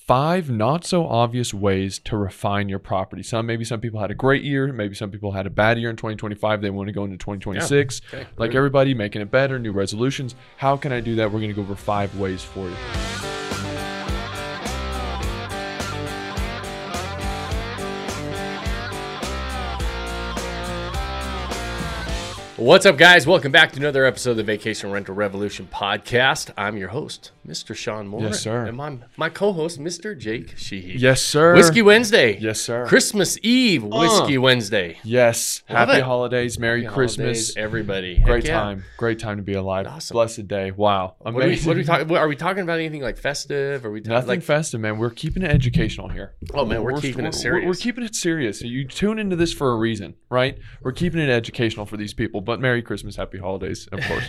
5 not so obvious ways to refine your property. Maybe some people had a great year. Maybe some people had a bad year in 2025. They want to go into 2026. Yeah. Okay. Like everybody, making it better, new resolutions. How can I do that? We're going to go over 5 ways for you. What's up, guys? Welcome back to another episode of the Vacation Rental Revolution podcast. I'm your host, Mr. Sean Moore. Yes, sir. And my co-host, Mr. Jake Sheehy. Yes, sir. Whiskey Wednesday. Yes, sir. Christmas Eve, Whiskey Wednesday. Yes. Love Happy it. holidays. Merry Happy Christmas. holidays, everybody. Heck Great yeah. time. Great time to be alive. Awesome. Blessed day. Wow. What are Amazing. we talking? Are we talking about anything like festive? Are we talking Nothing festive, man. We're keeping it educational here. Oh, man, we're keeping it serious. We're keeping it serious. You tune into this for a reason, right? We're keeping it educational for these people. But Merry Christmas, Happy Holidays, of course.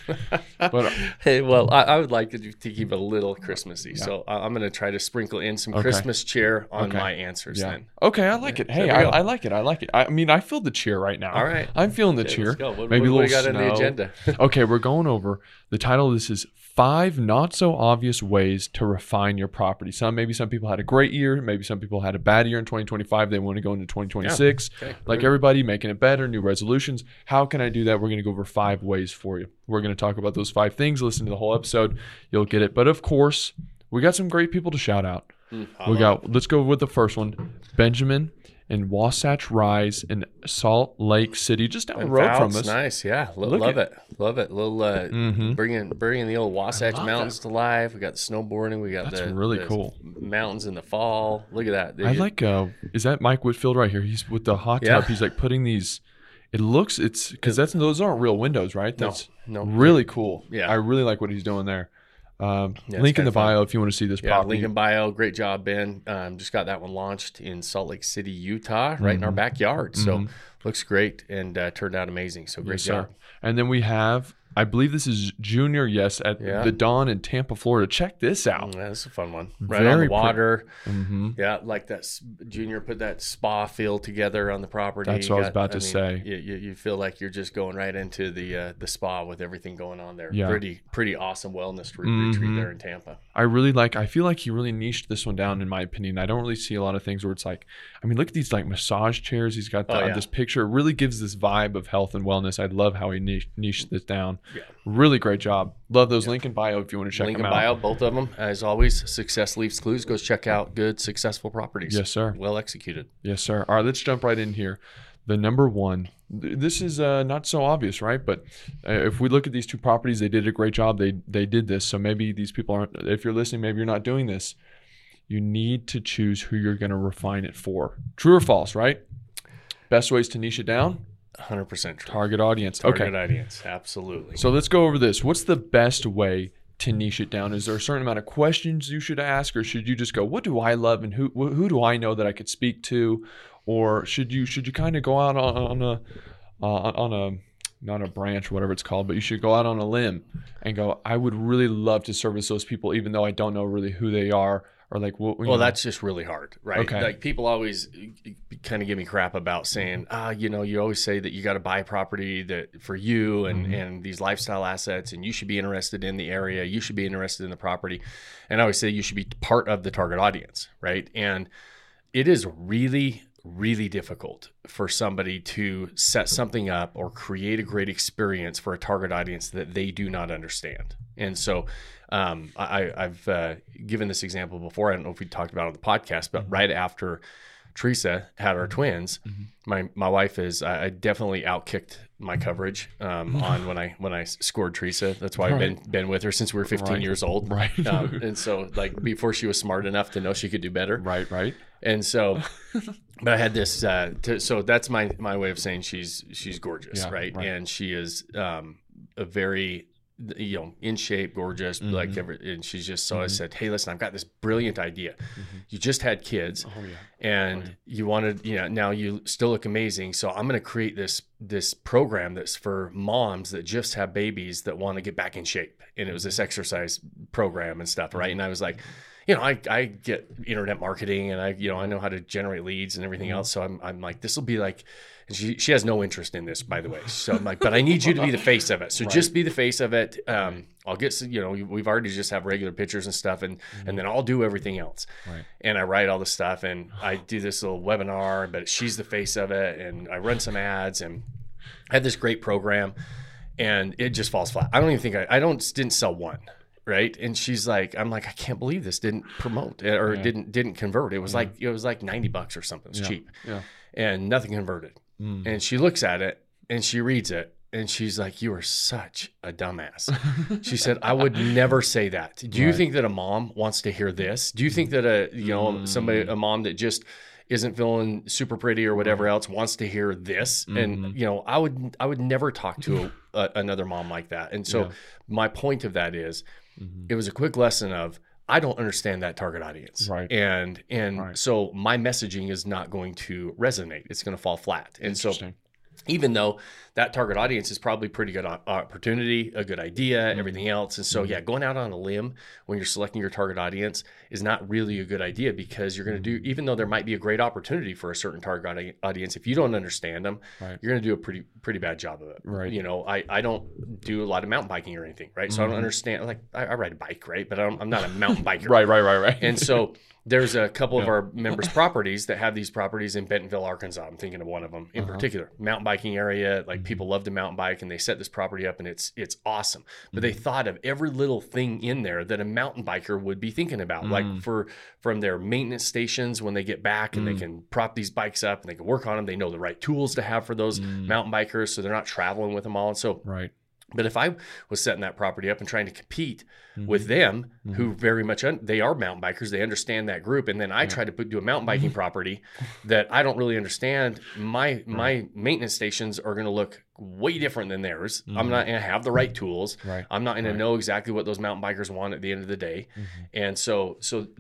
But Hey, well, I would like to keep it a little Christmassy, so I'm going to try to sprinkle in some Christmas cheer on my answers. yeah. Then. Okay, I like it. Hey, There we go. I like it. I like it. I mean, I feel the cheer right now. All right. I'm feeling the Okay, cheer. let's go. What Maybe do a we little got snow. on the agenda? Okay, we're going over the title of this is 5 not so obvious ways to refine your property. Maybe some people had a great year. Maybe some people had a bad year in 2025. They want to go into 2026. Okay. Like everybody, making it better, new resolutions. How can I do that? We're going to go over 5 ways for you. We're going to talk about those 5 things. Listen to the whole episode. You'll get it. But of course, we got some great people to shout out. Let's go with the first one. Benjamin and Wasatch Rise in Salt Lake City, just down the road from us. Nice, yeah. Look Love at- it. Love it. Little bringing the old Wasatch Mountains to life. We got the snowboarding. We got That's the really the cool. mountains in the fall. Look at that. I like, is that Mike Whitfield right here? He's with the hot Yeah. tub. He's like putting these, it's because those aren't real windows, right? That's no. really cool. Yeah. I really like what he's doing there. it's Link in kinda the bio if you want to see this Yeah, property. link in bio. Great job, Ben. Just got that one launched in Salt Lake City, Utah, right in our backyard. So looks great and turned out amazing. So great Yes, job. sir. And then we have, I believe this is Junior, yes, at the Dawn in Tampa, Florida. Check this out. Yeah, that's a fun one. Right on Very the water. Mm-hmm. Yeah, like that. Junior put that spa feel together on the property. That's what I was about to say. You feel like you're just going right into the spa with everything going on there. Yeah. Pretty awesome wellness retreat there in Tampa. I feel like he really niched this one down, in my opinion. I don't really see a lot of things where it's like, I mean, look at these like massage chairs. He's got this picture. It really gives this vibe of health and wellness. I love how he niched this down. Yeah. Really great job. Love those. Link in bio if you want to check Link them in out. bio, both of them. As always, success leaves clues. Go check out good, successful properties. Yes, sir. Well executed. Yes, sir. All right, let's jump right in here. The number one. This is not so obvious, right? But if we look at these 2 properties, they did a great job. They did this. So maybe these people aren't, if you're listening, maybe you're not doing this. You need to choose who you're going to refine it for. True or false, right? Best ways to niche it down? 100% true. Target audience. Target audience. Absolutely. So let's go over this. What's the best way to niche it down? Is there a certain amount of questions you should ask, or should you just go, what do I love and who do I know that I could speak to? Or should you kind of go out on a not a branch, whatever it's called, but you should go out on a limb and go, I would really love to service those people, even though I don't know really who they are, or like what. Well, that's just really hard, right? Okay. Like people always kind of give me crap about saying, you always say that you got to buy property that for you and these lifestyle assets, and you should be interested in the area, you should be interested in the property, and I always say you should be part of the target audience, right? And it is really difficult for somebody to set something up or create a great experience for a target audience that they do not understand. And so I've given this example before. I don't know if we talked about it on the podcast, but right after Teresa had our twins, my wife I definitely outkicked my coverage on when I scored Teresa. That's why I've been with her since we were 15 years old. Right. And so like before she was smart enough to know she could do better. Right. And so, but I had this, so that's my way of saying she's gorgeous. Yeah, right. right. And she is a very, in shape, gorgeous, like and she's just, so I said, hey, listen, I've got this brilliant idea. You just had kids and you wanted, now you still look amazing. So I'm going to create this program that's for moms that just have babies that want to get back in shape. And it was this exercise program and stuff. Right. And I was like, I get internet marketing and I know how to generate leads and everything else. So I'm like, this will be like, and she has no interest in this, by the way. So I'm like, but I need you to be the face of it. So just be the face of it. I'll get, we've already just have regular pictures and stuff, and then I'll do everything else. Right. And I write all the stuff, and I do this little webinar, but she's the face of it, and I run some ads, and I had this great program, and it just falls flat. I don't even think didn't sell one. Right. And she's like, I'm like, I can't believe this didn't promote or didn't convert. It was like $90 or something. It's cheap. Yeah. And nothing converted. And she looks at it and she reads it and she's like, you are such a dumbass. She said, I would never say that. Do you think that a mom wants to hear this? Do you think that a mom that just isn't feeling super pretty or whatever else wants to hear this? And I would never talk to another mom like that. And so my point of that is, it was a quick lesson of, I don't understand that target audience. Right. And so my messaging is not going to resonate. It's going to fall flat. And so even though that target audience is probably pretty good opportunity, a good idea, everything else. And so, going out on a limb when you're selecting your target audience is not really a good idea, because you're going to do, even though there might be a great opportunity for a certain target audience, if you don't understand them, you're going to do a pretty bad job of it. Right. I don't do a lot of mountain biking or anything. Right. So I don't understand, like I ride a bike, right. But I'm not a mountain biker. Right. And so there's a couple of our members' properties that have these properties in Bentonville, Arkansas. I'm thinking of one of them in particular, mountain biking area. Like people love to mountain bike, and they set this property up, and it's awesome. But they thought of every little thing in there that a mountain biker would be thinking about, like from their maintenance stations when they get back and they can prop these bikes up and they can work on them. They know the right tools to have for those mountain bikers, so they're not traveling with them all. And so, but if I was setting that property up and trying to compete with them, who very much, they are mountain bikers, they understand that group, and then I try to do a mountain biking property that I don't really understand, my maintenance stations are going to look way different than theirs. I'm not going to have the right tools. I'm not going to know exactly what those mountain bikers want at the end of the day. And so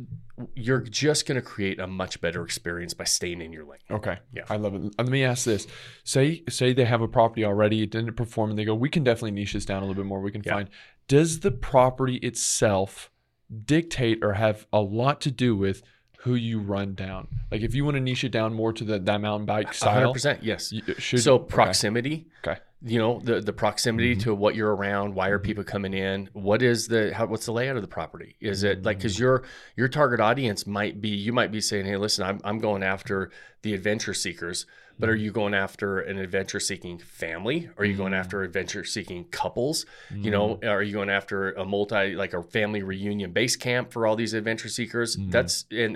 you're just going to create a much better experience by staying in your lane. Okay. Yeah. I love it. Let me ask this. Say they have a property already, it didn't perform, and they go, we can definitely niche this down a little bit more. We can find. Does the property itself dictate or have a lot to do with who you run down? Like if you want to niche it down more to that mountain bike style. 100%, yes. So proximity. Okay. The proximity to what you're around. Why are people coming in? What's the layout of the property? Is it like, because your target audience you might be saying, hey, listen, I'm going after the adventure seekers, but are you going after an adventure seeking family? Are you going after adventure seeking couples? Are you going after a family reunion base camp for all these adventure seekers? That's going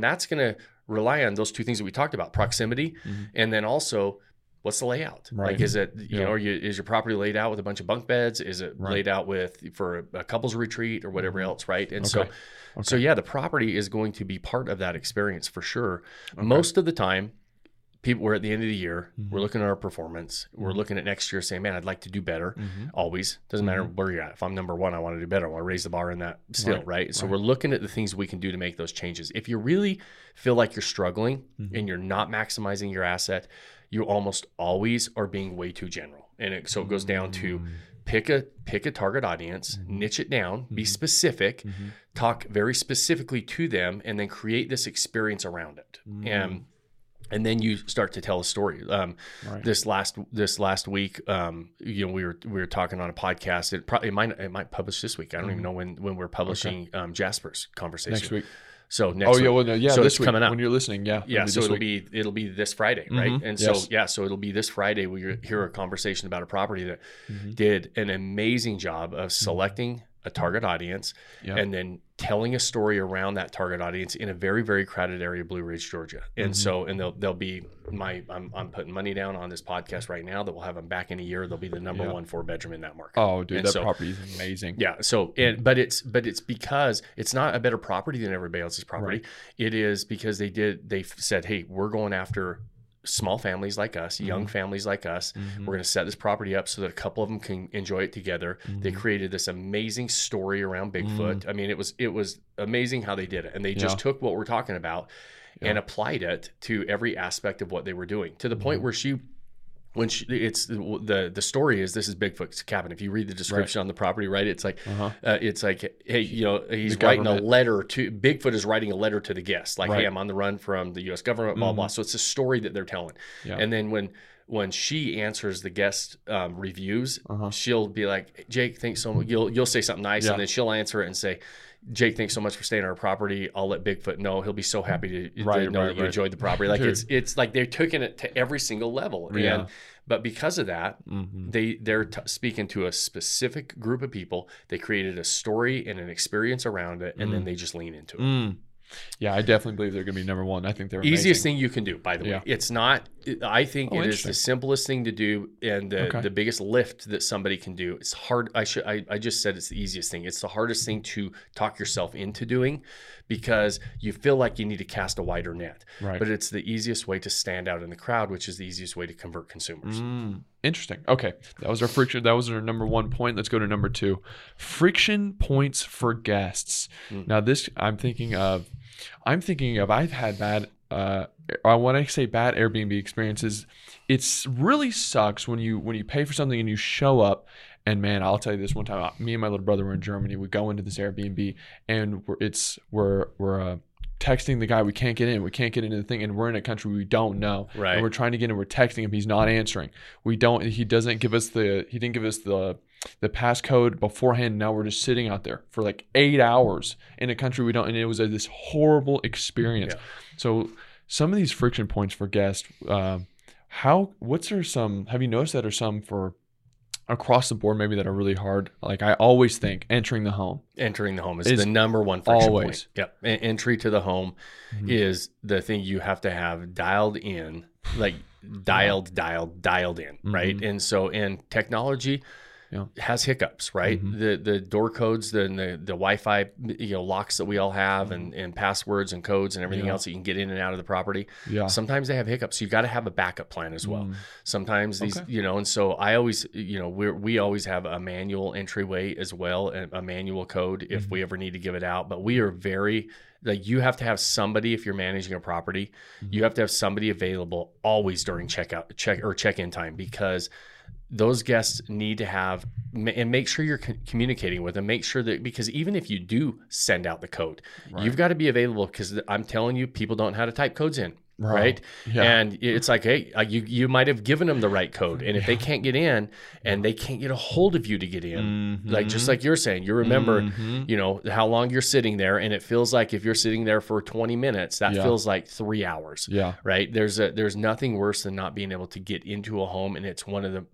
to rely on those two things that we talked about, proximity, and then also, what's the layout? Right. Like, is it, is your property laid out with a bunch of bunk beds? Is it laid out for a couples retreat or whatever else? Right. And so the property is going to be part of that experience for sure. Okay. Most of the time, we're at the end of the year, we're looking at our performance, we're looking at next year saying, man, I'd like to do better. Always. Doesn't matter where you're at. If I'm number one, I want to do better. I want to raise the bar in that still, right? So we're looking at the things we can do to make those changes. If you really feel like you're struggling and you're not maximizing your asset, you almost always are being way too general. And so it goes down to pick a target audience, niche it down, be specific, talk very specifically to them, and then create this experience around it. And then you start to tell a story. This last week, we were talking on a podcast. It might publish this week. I don't even know when we're publishing Jasper's conversation next week. So next week. So this week, coming up when you're listening. So it'll be this Friday, right? And so it'll be this Friday. We hear a conversation about a property that did an amazing job of selecting a target audience and then telling a story around that target audience in a very, very crowded area of Blue Ridge, Georgia. And so, and they'll be I'm putting money down on this podcast right now that we'll have them back in a year. They'll be the number 1 4-bedroom in that market. Oh, dude, that property is amazing. Yeah. So, but it's because it's not a better property than everybody else's property. Right. It is because they said, hey, we're going after small families like us, young families like us. We're going to set this property up so that a couple of them can enjoy it together. They created this amazing story around Bigfoot. I mean, it was amazing how they did it. And they just took what we're talking about and applied it to every aspect of what they were doing, to the point where it's the story is, this is Bigfoot's cabin. If you read the description on the property, right, it's like hey, he's writing a letter to Bigfoot is writing a letter to the guest, like, hey, I'm on the run from the U.S. government, blah blah. So it's a story that they're telling. And then when she answers the guest reviews, she'll be like, Jake, thanks so much. You'll say something nice, and then she'll answer it and say, Jake, thanks so much for staying on our property. I'll let Bigfoot know. He'll be so happy to know that you enjoyed the property. Like it's like they're taking it to every single level. Yeah. But because of that, they're speaking to a specific group of people. They created a story and an experience around it, and then they just lean into it. Yeah, I definitely believe they're going to be number one. I think they're easiest amazing. thing you can do, by the way. It's not, I think it is the simplest thing to do, and the biggest lift that somebody can do. It's hard. I just said it's the easiest thing. It's the hardest thing to talk yourself into doing, because you feel like you need to cast a wider net. Right. But it's the easiest way to stand out in the crowd, which is the easiest way to convert consumers. Interesting. Okay. That was our friction. That was our number one point. Let's go to number two. Friction points for guests. Now this I'm thinking of I've had bad when I say bad Airbnb experiences, it's really sucks when you pay for something and you show up, and man, I'll tell you this, one time me and my little brother were in Germany. We go into this Airbnb and we're texting the guy, we can't get into the thing, and we're in a country we don't know. Right. And we're trying to get in, we're texting him, he's not answering. He didn't give us the passcode beforehand. Now we're just sitting out there for like 8 hours in a country we don't, and it was this horrible experience. Yeah. So some of these friction points for guests, have you noticed that are some for across the board maybe that are really hard? Like I always think entering the home is the number one friction point. Yep. Entry to the home is the thing you have to have dialed in, like dialed in, right? And so, and technology has hiccups, right? The door codes, the Wi-Fi, locks that we all have, and passwords and codes and everything else that you can get in and out of the property. Yeah. Sometimes they have hiccups. So you got to have a backup plan as well. Sometimes these, and so I always, we always have a manual entryway as well, a manual code if we ever need to give it out. But we are very, like, you have to have somebody, if you're managing a property, you have to have somebody available always during check-in time, because those guests need to have, and make sure you're communicating with them. Make sure that, because even if you do send out the code, you've got to be available, because I'm telling you, people don't know how to type codes in. Right. Yeah. And it's like, hey, you might have given them the right code. And if they can't get in and they can't get a hold of you to get in, like, just like you're saying, you remember, how long you're sitting there. And it feels like if you're sitting there for 20 minutes, that feels like 3 hours. Yeah. Right. There's nothing worse than not being able to get into a home. And it's one of the,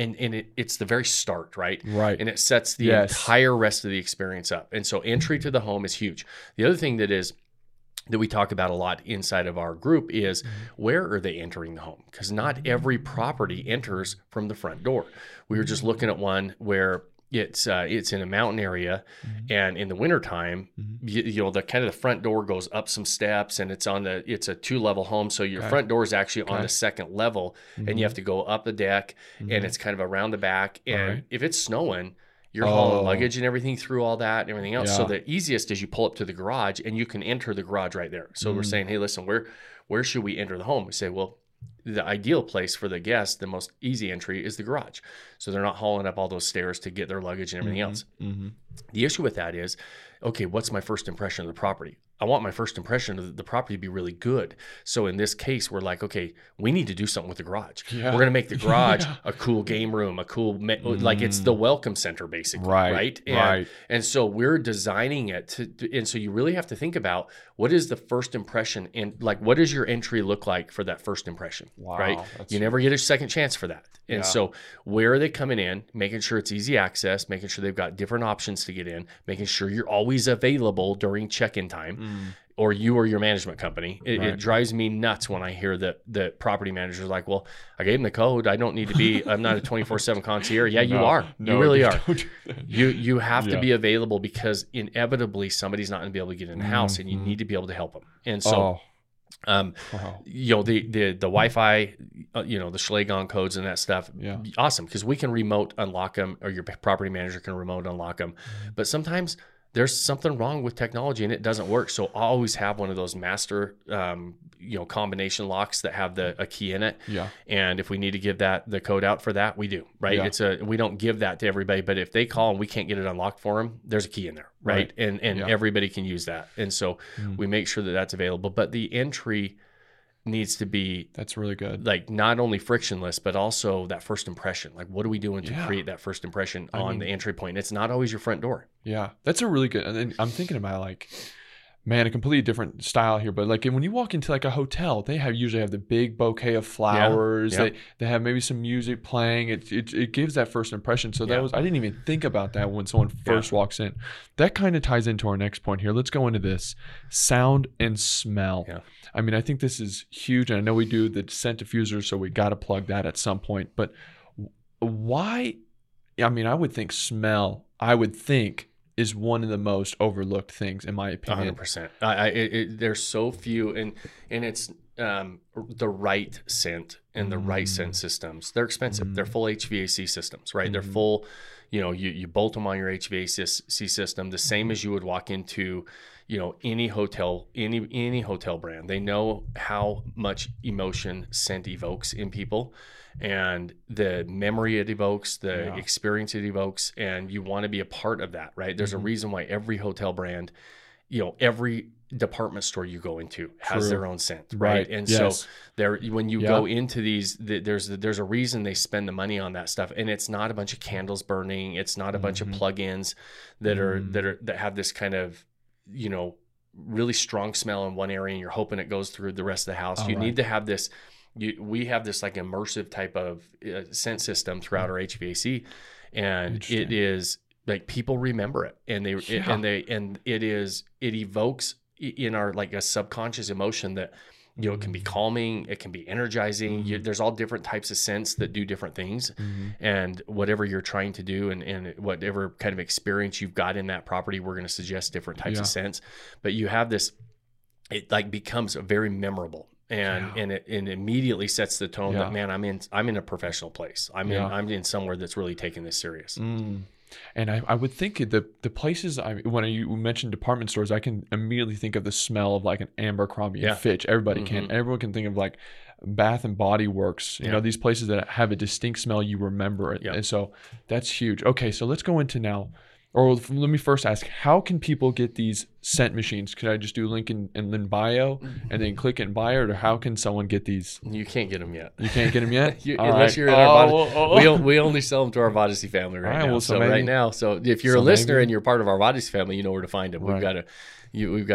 it's the very start. Right. Right. And it sets the entire rest of the experience up. And so entry to the home is huge. The other thing that we talk about a lot inside of our group is, where are they entering the home? Because not every property enters from the front door. We were just looking at one where it's in a mountain area, and in the wintertime, the kind of the front door goes up some steps, and it's a 2-level home. So your front door is actually on the second level, and you have to go up the deck, and it's kind of around the back. And if it's snowing, you're hauling luggage and everything through all that and everything else. Yeah. So the easiest is you pull up to the garage, and you can enter the garage right there. So we're saying, hey, listen, where should we enter the home? We say, well, the ideal place for the guest, the most easy entry, is the garage. So they're not hauling up all those stairs to get their luggage and everything else. The issue with that is, okay, what's my first impression of the property? I want my first impression of the property to be really good. So in this case, we're like, okay, we need to do something with the garage. Yeah. We're going to make the garage a cool game room, like it's the welcome center, basically. Right. And so we're designing it and so you really have to think about, what is the first impression, and like, what does your entry look like for that first impression? Wow, right. You never get a second chance for that. And so where are they coming in, making sure it's easy access, making sure they've got different options to get in, making sure you're always available during check-in time, or you or your management company. It drives me nuts when I hear that the property manager's like, well, I gave them the code. I don't need to be, I'm not a 24/7 concierge. Yeah, you are. You really are. You have to be available, because inevitably somebody's not going to be able to get in the house, and you need to be able to help them. And so the Wi-Fi, the Schlagon codes and that stuff, awesome, because we can remote unlock them, or your property manager can remote unlock them. But sometimes there's something wrong with technology and it doesn't work. So I always have one of those master, combination locks that have a key in it. Yeah. And if we need to give the code out for that, we do, right? Yeah. We don't give that to everybody, but if they call and we can't get it unlocked for them, there's a key in there, right? And Yeah. everybody can use that. And so we make sure that that's available, but the entry needs to be, That's really good. like, not only frictionless, but also that first impression. Like, what are we doing to create that first impression on the entry point? It's not always your front door. Yeah, that's a really good. And then I'm thinking about, like, man, a completely different style here, but like when you walk into like a hotel, they usually have the big bouquet of flowers. Yeah. They have maybe some music playing. It gives that first impression. So I didn't even think about that when someone first walks in. That kind of ties into our next point here. Let's go into this sound and smell. Yeah. I mean, I think this is huge, and I know we do the scent diffuser, so we got to plug that at some point. But why? I mean, I would think smell. Is one of the most overlooked things, in my opinion. 100%. There's so few, and it's the right scent and the right scent systems. They're expensive. They're full HVAC systems, right? They're full. You bolt them on your HVAC system, the same as you would walk into, any hotel, any hotel brand. They know how much emotion scent evokes in people, and the memory it evokes, the experience it evokes, and you want to be a part of that, right? There's a reason why every hotel brand, every department store you go into has their own scent, right? And so when you go into these, there's a reason they spend the money on that stuff, and it's not a bunch of candles burning. It's not a bunch of plugins that have this kind of, really strong smell in one area, and you're hoping it goes through the rest of the house. You need to have this. We have this like immersive type of scent system throughout our HVAC, and it is like people remember it, and it evokes in our like a subconscious emotion that it can be calming, it can be energizing. There's all different types of scents that do different things, and whatever you're trying to do, and whatever kind of experience you've got in that property, we're going to suggest different types of scents. But you have this, it like becomes very memorable. And it immediately sets the tone that, man, I'm in a professional place. I'm in somewhere that's really taking this serious. And I would think the places when you mentioned department stores, I can immediately think of the smell of like an Abercrombie and Fitch. Everybody can. Everyone can think of like Bath and Body Works. You know, these places that have a distinct smell, you remember it. And so that's huge. Okay, so let's go into now. Or let me first ask, how can people get these scent machines? Could I just do link in bio and then click in bio, or how can someone get these? You can't get them yet. You can't get them yet? Unless you're in our we only sell them to our Vodacy family right now. Well, so right now, so if you're a listener and you're part of our Vodacy family, you know where to find them. We've got you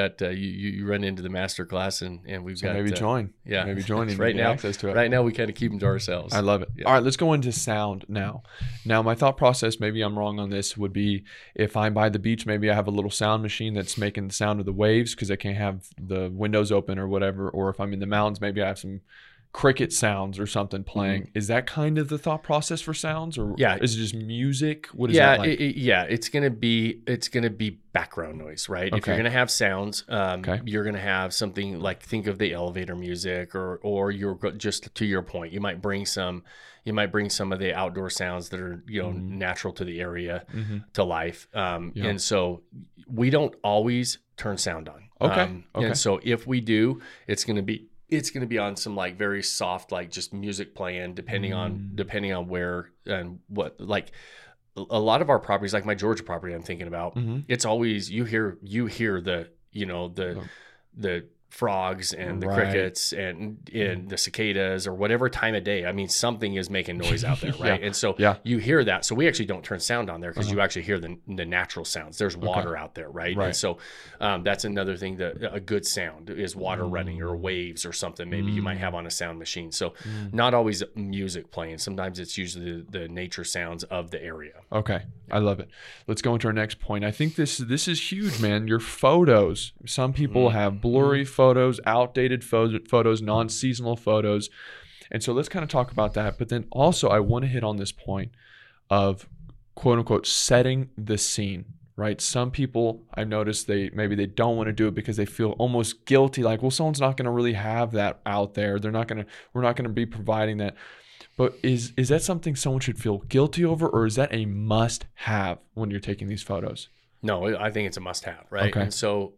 run into the master class and we've got maybe join. Maybe join and right now access to it. Right now we kind of keep them to ourselves. I love it. All right, let's go into sound now. Now my thought process, maybe I'm wrong on this, would be if I'm by the beach, maybe I have a little sound machine that's making the sound of the waves because I can't have the windows open or whatever. Or if I'm in the mountains, maybe I have some cricket sounds or something playing. Is that kind of the thought process for sounds, or is it just music? What is that like? It's gonna be background noise, right? If you're gonna have sounds, you're gonna have something like, think of the elevator music, or you're just to your point, you might bring some of the outdoor sounds that are natural to the area to life, and so we don't always turn sound on. And so if we do, it's gonna be on some like very soft, like just music playing, depending on where and what. Like a lot of our properties, like my Georgia property I'm thinking about, it's always you hear the the frogs and the crickets and the cicadas or whatever time of day. I mean, something is making noise out there, right? And so you hear that. So we actually don't turn sound on there because you actually hear the natural sounds. There's water out there, right? And so that's another thing, that a good sound is water running or waves or something maybe you might have on a sound machine. So not always music playing. Sometimes it's usually the nature sounds of the area. Okay. I love it. Let's go into our next point. I think this is huge, man. Your photos. Some people have blurry photos, outdated photos, non-seasonal photos. And so let's kind of talk about that. But then also I want to hit on this point of quote unquote setting the scene, right? Some people, I've noticed, they don't want to do it because they feel almost guilty. Like, well, someone's not going to really have that out there. We're not going to be providing that. But is that something someone should feel guilty over, or is that a must have when you're taking these photos? No, I think it's a must-have, right? Okay. And so,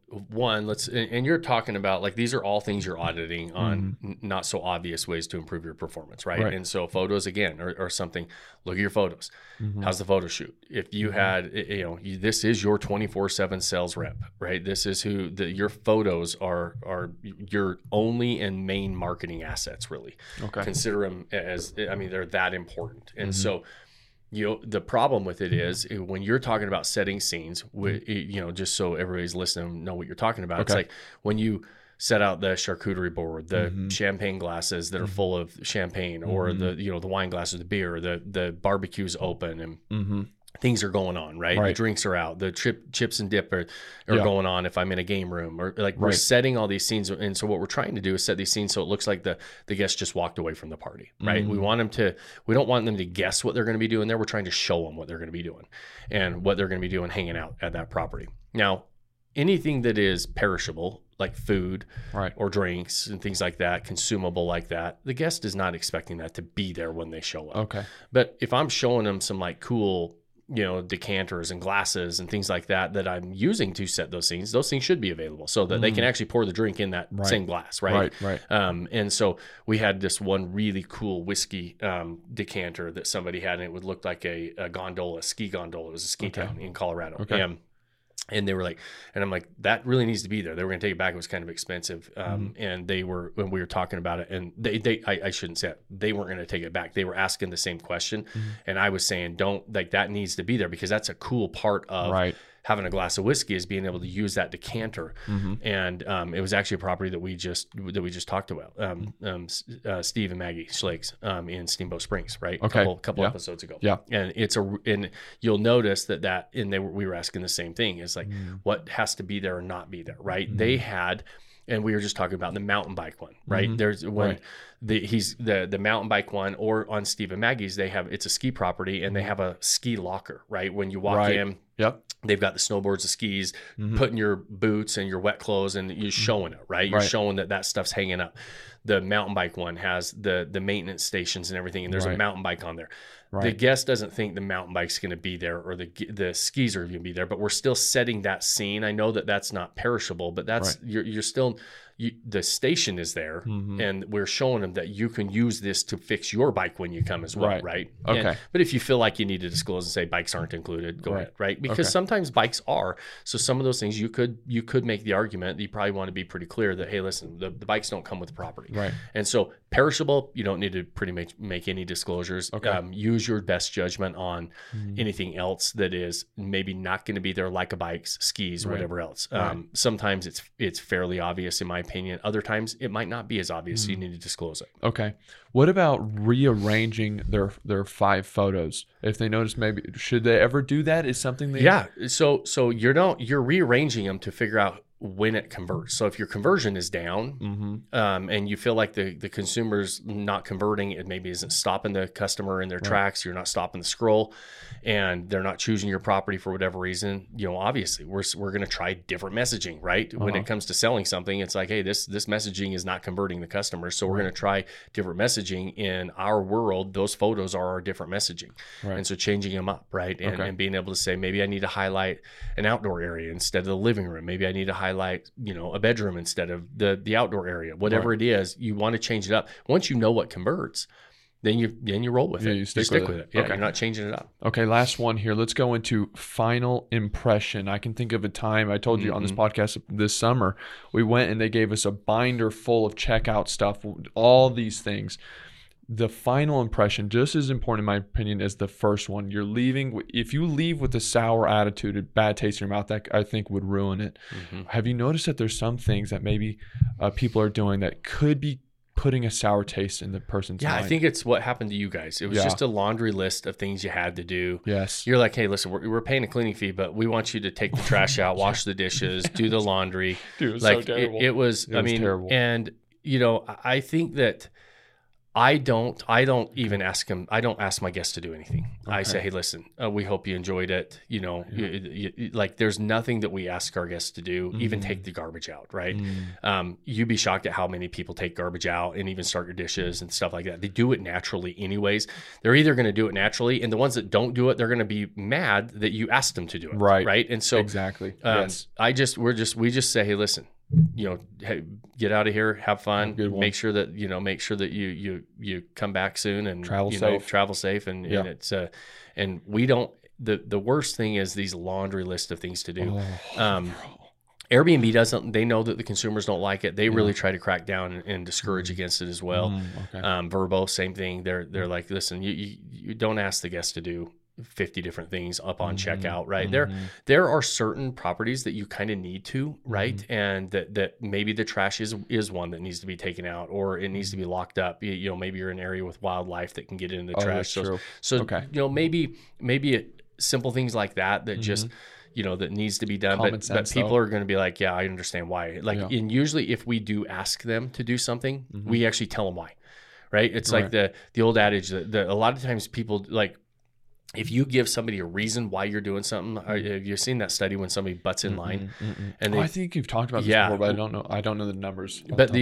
and you're talking about like these are all things you're auditing on not so obvious ways to improve your performance, right? And so, photos again, or something. Look at your photos. How's the photo shoot? If you had, this is your 24/7 sales rep, right? This is your photos are your only and main marketing assets, really. Okay. Consider them they're that important, and so. The problem with it is when you're talking about setting scenes, just so everybody's listening, know what you're talking about. It's like when you set out the charcuterie board, the champagne glasses that are full of champagne, or the wine glasses, the beer, the barbecue's open, and things are going on, right? The drinks are out, the chips and dip are going on if I'm in a game room, or like we're setting all these scenes. And so what we're trying to do is set these scenes so it looks like the guest just walked away from the party, right? We don't want them to guess what they're going to be doing there. We're trying to show them what they're going to be doing and what they're going to be doing hanging out at that property. Now, anything that is perishable, like food or drinks and things like that, consumable like that, the guest is not expecting that to be there when they show up. Okay. But if I'm showing them some like cool decanters and glasses and things like that I'm using to set those scenes should be available so that they can actually pour the drink in that same glass, right? And so we had this one really cool whiskey decanter that somebody had, and it would look like a ski gondola. It was a ski town in Colorado. Okay. And they were like, and I'm like, that really needs to be there. They were going to take it back. It was kind of expensive. And they were, when we were talking about it, and I shouldn't say it, they weren't going to take it back. They were asking the same question. And I was saying, that needs to be there because that's a cool part of having a glass of whiskey is being able to use that decanter. And it was actually a property that we just talked about. Steve and Maggie Schlakes in Steamboat Springs, right? Okay. A couple episodes ago. Yeah. And and you'll notice we were asking the same thing. It's like what has to be there or not be there, right? They had, and we were just talking about the mountain bike one, right? There's when the mountain bike one, or on Steve and Maggie's, it's a ski property and they have a ski locker, right? When you walk in, they've got the snowboards, the skis, putting your boots and your wet clothes, and you're showing it, right? You're showing that stuff's hanging up. The mountain bike one has the maintenance stations and everything, and there's a mountain bike on there. The guest doesn't think the mountain bike's going to be there or the skis are going to be there, but we're still setting that scene. I know that that's not perishable, but that's you're still the station is there, and we're showing them that you can use this to fix your bike when you come as well, right? Okay. But if you feel like you need to disclose and say bikes aren't included, go ahead, right? Because sometimes bikes are. So some of those things you could make the argument that you probably want to be pretty clear that, hey, listen, the bikes don't come with the property, right? And so perishable, you don't need to pretty much make any disclosures. Use your best judgment on anything else that is maybe not going to be there, like a bikes, skis, whatever else. Sometimes it's fairly obvious in my opinion. Other times it might not be as obvious. So you need to disclose it. Okay. What about rearranging their 5 photos? If they notice, maybe should they ever do that? Is something they So you're rearranging them to figure out when it converts. So if your conversion is down, and you feel like the consumer's not converting, it maybe isn't stopping the customer in their tracks, you're not stopping the scroll, and they're not choosing your property for whatever reason, obviously we're going to try different messaging, right? When it comes to selling something, it's like, hey, this messaging is not converting the customer, so we're going to try different messaging. In our world, those photos are our different messaging, and so changing them up, right? And being able to say, maybe I need to highlight an outdoor area instead of the living room, maybe I need to highlight a bedroom instead of the outdoor area, whatever it is, you want to change it up. Once you know what converts, then you roll with it. You stick with it. Yeah, you're not changing it up. Okay, last one here. Let's go into final impression. I can think of a time, I told you on this podcast this summer, we went and they gave us a binder full of checkout stuff, all these things. The final impression, just as important in my opinion as the first one. You're leaving, if you leave with a sour attitude, a bad taste in your mouth, that I think would ruin it. Have you noticed that there's some things that maybe people are doing that could be putting a sour taste in the person's mind? I think it's what happened to you guys. It was just a laundry list of things you had to do. Yes. You're like, hey, listen, we're paying a cleaning fee, but we want you to take the trash out, wash the dishes, do the laundry. Dude, it was like, so terrible. It was terrible. And, I think that I don't even ask them. I don't ask my guests to do anything. Okay. I say, hey, listen, we hope you enjoyed it. You know, like there's nothing that we ask our guests to do, even take the garbage out, right? You'd be shocked at how many people take garbage out and even start your dishes and stuff like that. They do it naturally anyways. They're either going to do it naturally, and the ones that don't do it, they're going to be mad that you asked them to do it. Right. And so exactly. Yes. We just say, hey, listen, you know, hey, get out of here, have fun, make sure that you come back soon and travel safe. And it's and we don't, the worst thing is these laundry list of things to do. Airbnb doesn't, they know that the consumers don't like it. They really try to crack down and discourage against it as well. Vrbo, same thing. They're like, listen, you don't ask the guests to do 50 different things up on checkout, right? There are certain properties that you kind of need to, right? And that maybe the trash is one that needs to be taken out, or it needs to be locked up. You know, maybe you're in an area with wildlife that can get into the trash. So you know, maybe simple things like that just, you know, that needs to be done. But people are going to be like, yeah, I understand why. And usually if we do ask them to do something, we actually tell them why, right? It's like the old adage that a lot of times people like, if you give somebody a reason why you're doing something, have you seen that study when somebody butts in line? And I think you've talked about this before, but I don't know the numbers. But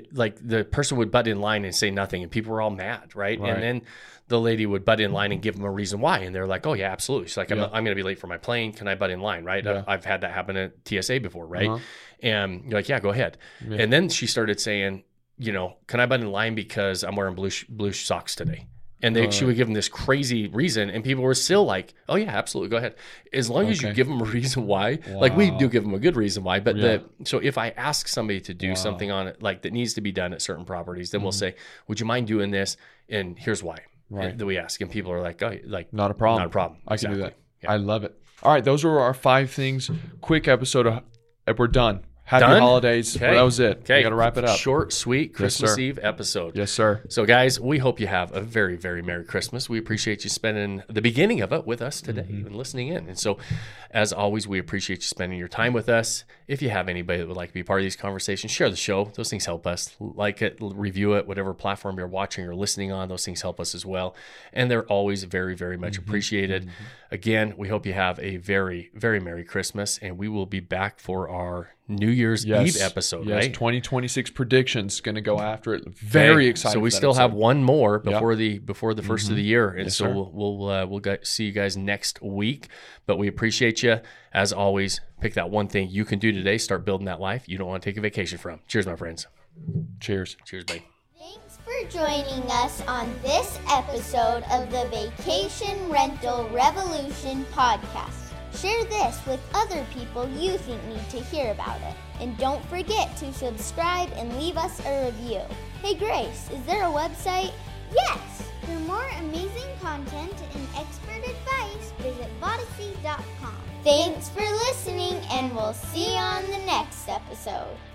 the person would butt in line and say nothing, and people were all mad, right? And then the lady would butt in line and give them a reason why, and they're like, "Oh yeah, absolutely." She's like, "I'm going to be late for my plane. Can I butt in line?" Right? I've had that happen at TSA before, right? And you're like, "Yeah, go ahead." And then she started saying, you know, "Can I butt in line because I'm wearing blue socks today?" And she would give them this crazy reason, and people were still like, "Oh yeah, absolutely, go ahead." As long as you give them a reason why, like we do give them a good reason why. But so if I ask somebody to do something on it, like that needs to be done at certain properties, then we'll say, "Would you mind doing this?" And here's why. Right. That we ask, and people are like, "Oh, like not a problem, not a problem." I can do that. Yeah. I love it. All right, those were our 5 things. Quick episode. We're done. Happy holidays. Okay. Well, that was it. Okay. We got to wrap it up. Short, sweet Christmas Eve episode. Yes, sir. So, guys, we hope you have a very, very Merry Christmas. We appreciate you spending the beginning of it with us today and listening in. And so, as always, we appreciate you spending your time with us. If you have anybody that would like to be part of these conversations, share the show. Those things help us. Like it, review it, whatever platform you're watching or listening on. Those things help us as well. And they're always very, very much appreciated. Again, we hope you have a very, very Merry Christmas. And we will be back for our New Year's Eve episode, right? 2026 predictions, going to go after it. Very excited. So we still have one more before the first of the year, and Yes, so sir. we'll see you guys next week. But we appreciate you as always. Pick that one thing you can do today. Start building that life you don't want to take a vacation from. Cheers, my friends. Cheers. Cheers, buddy. Thanks for joining us on this episode of the Vacation Rental Revolution podcast. Share this with other people you think need to hear about it. And don't forget to subscribe and leave us a review. Hey Grace, is there a website? Yes! For more amazing content and expert advice, visit Vodacy.com. Thanks for listening, and we'll see you on the next episode.